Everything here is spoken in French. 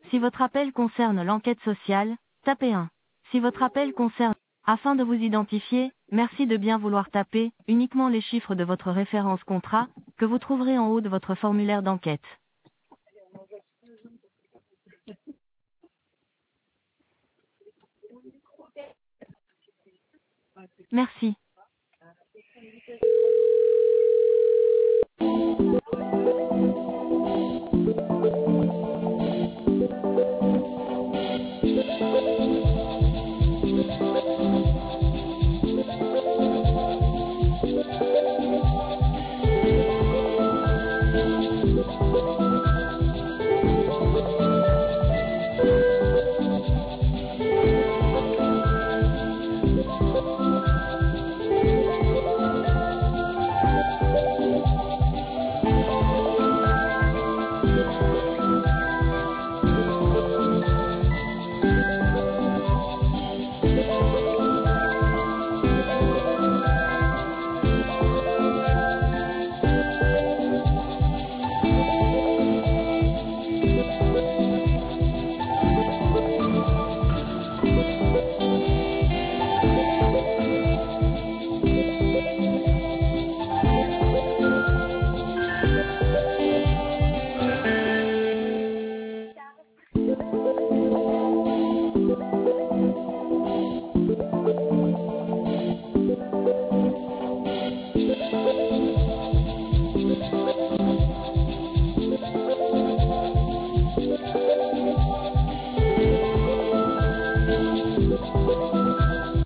Si votre appel concerne l'enquête sociale, tapez 1. Si votre appel concerne... Afin de vous identifier, merci de bien vouloir taper uniquement les chiffres de votre référence contrat, que vous trouverez en haut de votre formulaire d'enquête. Merci.